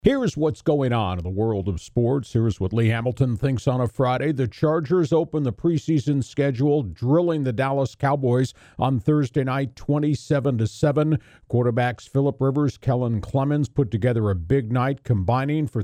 Here's what's going on in the world of sports. Here's what Lee Hamilton thinks on a Friday. The Chargers open the preseason schedule, drilling the Dallas Cowboys on Thursday night, 27-7. Quarterbacks Phillip Rivers, Kellen Clemens put together a big night, combining for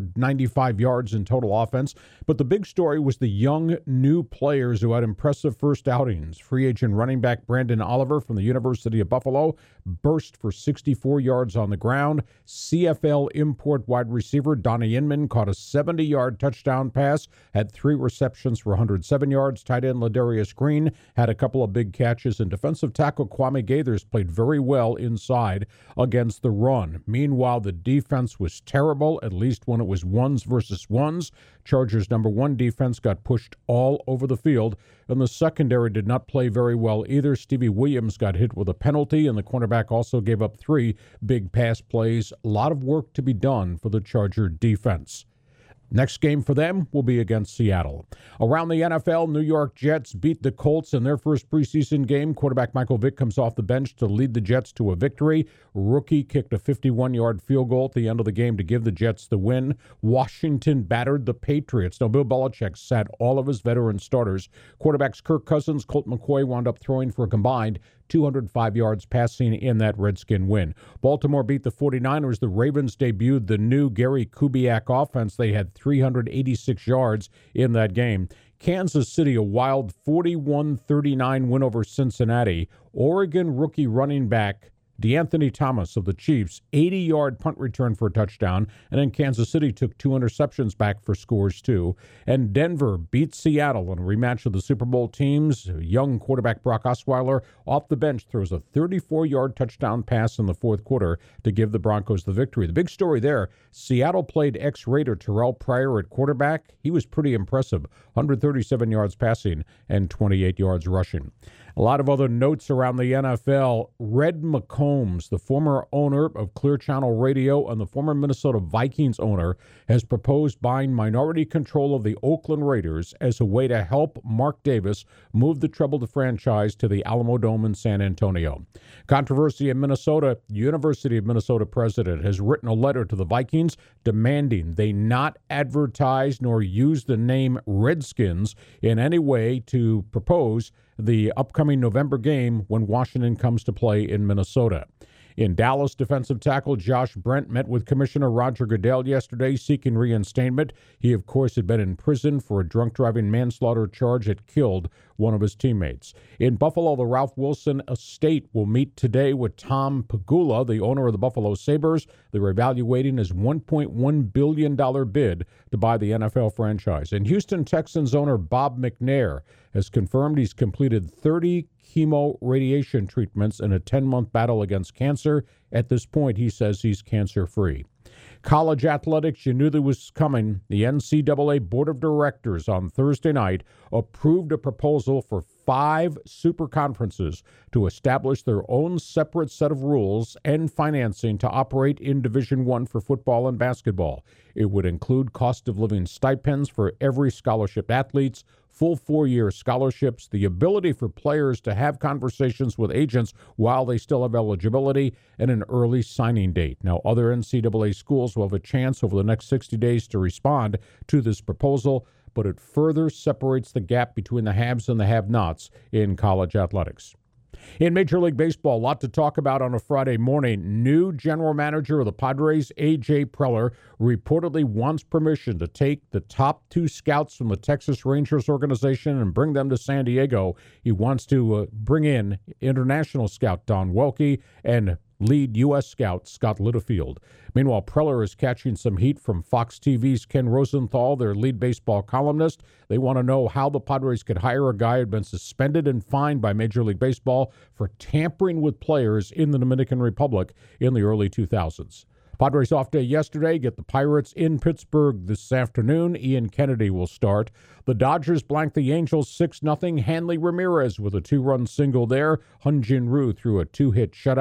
395 yards in total offense. But the big story was the young, new players who had impressive first outings. Free agent running back Brandon Oliver from the University of Buffalo burst for 64 yards on the ground. CFL import wide receiver Donnie Inman caught a 70-yard touchdown pass, had 3 receptions for 107 yards. Tight end Ladarius Green had a couple of big catches, and defensive tackle Kwame Gaithers played very well inside against the run. Meanwhile, the defense was terrible, at least when it was ones versus ones. Chargers' number 1 defense got pushed all over the field, and the secondary did not play very well either. Stevie Williams got hit with a penalty, and the cornerback also gave up 3 big pass plays. A lot of work to be done for the Charger defense. Next game for them will be against Seattle. Around the NFL, New York Jets beat the Colts in their first preseason game. Quarterback Michael Vick comes off the bench to lead the Jets to a victory. Rookie kicked a 51-yard field goal at the end of the game to give the Jets the win. Washington battered the Patriots. Now, Bill Belichick sat all of his veteran starters. Quarterbacks Kirk Cousins, Colt McCoy wound up throwing for a combined 205 yards passing in that Redskin win. Baltimore beat the 49ers. The Ravens debuted the new Gary Kubiak offense. They had 386 yards in that game. Kansas City, a wild 41-39 win over Cincinnati. Oregon rookie running back DeAnthony Thomas of the Chiefs, 80-yard punt return for a touchdown, and then Kansas City took 2 interceptions back for scores too. And Denver beat Seattle in a rematch of the Super Bowl teams. Young quarterback Brock Osweiler off the bench throws a 34-yard touchdown pass in the fourth quarter to give the Broncos the victory. The big story there, Seattle played ex-Raider Terrell Pryor at quarterback. He was pretty impressive, 137 yards passing and 28 yards rushing. A lot of other notes around the NFL. Red McCombs, the former owner of Clear Channel Radio and the former Minnesota Vikings owner, has proposed buying minority control of the Oakland Raiders as a way to help Mark Davis move the troubled franchise to the Alamo Dome in San Antonio. Controversy in Minnesota. University of Minnesota president has written a letter to the Vikings demanding they not advertise nor use the name Redskins in any way to propose the upcoming November game when Washington comes to play in Minnesota. In Dallas, defensive tackle Josh Brent met with Commissioner Roger Goodell yesterday seeking reinstatement. He, of course, had been in prison for a drunk driving manslaughter charge that killed one of his teammates. In Buffalo, the Ralph Wilson estate will meet today with Tom Pagula, the owner of the Buffalo Sabres. They're evaluating his $1.1 billion bid to buy the NFL franchise. And Houston Texans owner Bob McNair has confirmed he's completed 30 chemoradiation treatments in a 10-month battle against cancer. At this point, he says he's cancer-free. College athletics, you knew there was coming. The NCAA Board of Directors on Thursday night approved a proposal for 5 super conferences to establish their own separate set of rules and financing to operate in Division I for football and basketball. It would include cost of living stipends for every scholarship athletes, full 4-year scholarships, the ability for players to have conversations with agents while they still have eligibility, and an early signing date. Now, other NCAA schools will have a chance over the next 60 days to respond to this proposal, but it further separates the gap between the haves and the have-nots in college athletics. In Major League Baseball, a lot to talk about on a Friday morning. New general manager of the Padres, A.J. Preller, reportedly wants permission to take the top 2 scouts from the Texas Rangers organization and bring them to San Diego. He wants to bring in international scout Don Welke and lead U.S. scout Scott Littlefield. Meanwhile, Preller is catching some heat from Fox TV's Ken Rosenthal, their lead baseball columnist. They want to know how the Padres could hire a guy who had been suspended and fined by Major League Baseball for tampering with players in the Dominican Republic in the early 2000s. Padres off day yesterday, get the Pirates in Pittsburgh this afternoon. Ian Kennedy will start. The Dodgers blank the Angels 6-0. Hanley Ramirez with a 2-run single there. Hyun-Jin Ryu threw a 2-hit shutout.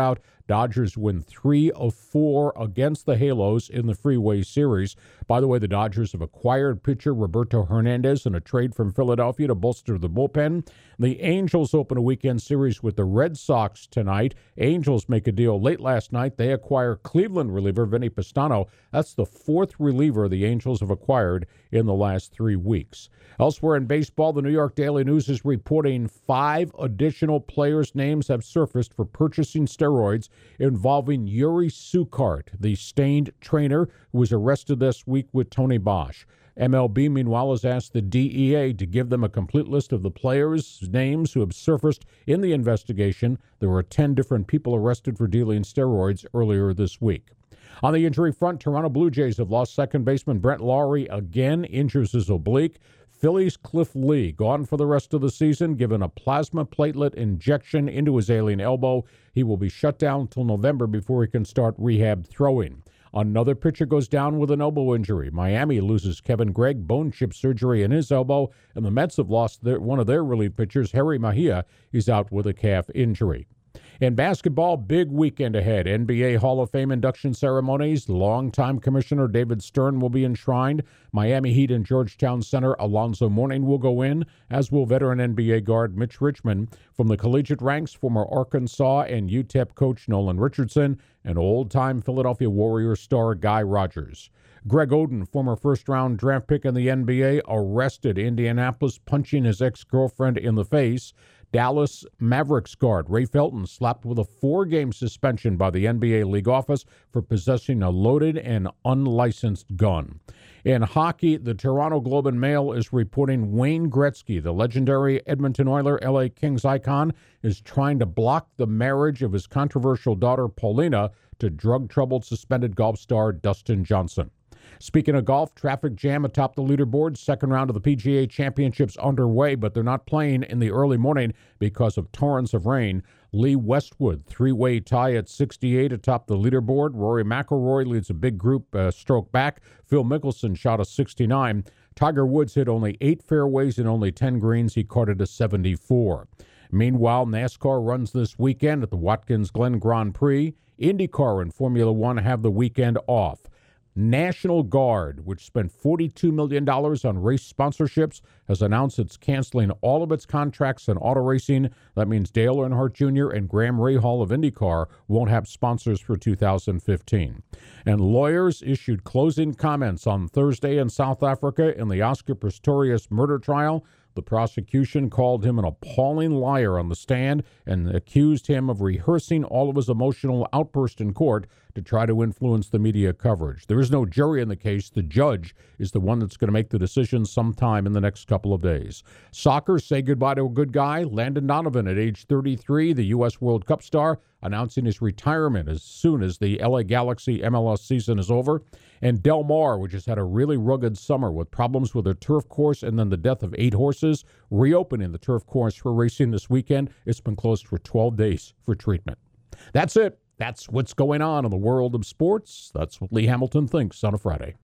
Dodgers win 3 of 4 against the Halos in the Freeway Series. By the way, the Dodgers have acquired pitcher Roberto Hernandez in a trade from Philadelphia to bolster the bullpen. The Angels open a weekend series with the Red Sox tonight. Angels make a deal late last night. They acquire Cleveland reliever Vinny Pastano. That's the 4th reliever the Angels have acquired in the last 3 weeks. Elsewhere in baseball, the New York Daily News is reporting 5 additional players' names have surfaced for purchasing steroids involving Yuri Sukart, the stained trainer who was arrested this week with Tony Bosch. MLB, meanwhile, has asked the DEA to give them a complete list of the players' names who have surfaced in the investigation. There were 10 different people arrested for dealing steroids earlier this week. On the injury front, Toronto Blue Jays have lost second baseman Brett Lawrie again, injures his oblique. Phillies' Cliff Lee, gone for the rest of the season, given a plasma platelet injection into his ailing elbow. He will be shut down until November before he can start rehab throwing. Another pitcher goes down with an elbow injury. Miami loses Kevin Gregg, bone chip surgery in his elbow, and the Mets have lost one of their relief pitchers, Harry Mejia. He's out with a calf injury. In basketball, big weekend ahead. NBA Hall of Fame induction ceremonies. Longtime Commissioner David Stern will be enshrined. Miami Heat and Georgetown center Alonzo Mourning will go in, as will veteran NBA guard Mitch Richmond. From the collegiate ranks, former Arkansas and UTEP coach Nolan Richardson, and old-time Philadelphia Warriors star Guy Rodgers. Greg Oden, former first-round draft pick in the NBA, arrested Indianapolis, punching his ex-girlfriend in the face. Dallas Mavericks guard Ray Felton slapped with a 4-game suspension by the NBA league office for possessing a loaded and unlicensed gun. In hockey, the Toronto Globe and Mail is reporting Wayne Gretzky, the legendary Edmonton Oilers LA Kings icon, is trying to block the marriage of his controversial daughter Paulina to drug-troubled suspended golf star Dustin Johnson. Speaking of golf, traffic jam atop the leaderboard. Second round of the PGA Championships underway, but they're not playing in the early morning because of torrents of rain. Lee Westwood, 3-way tie at 68 atop the leaderboard. Rory McIlroy leads a big group stroke back. Phil Mickelson shot a 69. Tiger Woods hit only 8 fairways and only 10 greens. He carded a 74. Meanwhile, NASCAR runs this weekend at the Watkins Glen Grand Prix. IndyCar and Formula One have the weekend off. National Guard, which spent $42 million on race sponsorships, has announced it's canceling all of its contracts in auto racing. That means Dale Earnhardt Jr. and Graham Rahal of IndyCar won't have sponsors for 2015. And lawyers issued closing comments on Thursday in South Africa in the Oscar Pistorius murder trial. The prosecution called him an appalling liar on the stand and accused him of rehearsing all of his emotional outbursts in court to try to influence the media coverage. There is no jury in the case. The judge is the one that's going to make the decision sometime in the next couple of days. Soccer, say goodbye to a good guy. Landon Donovan, at age 33, the U.S. World Cup star, announcing his retirement as soon as the LA Galaxy MLS season is over. And Del Mar, which has had a really rugged summer with problems with their turf course and then the death of 8 horses, reopening the turf course for racing this weekend. It's been closed for 12 days for treatment. That's it. That's what's going on in the world of sports. That's what Lee Hamilton thinks on a Friday.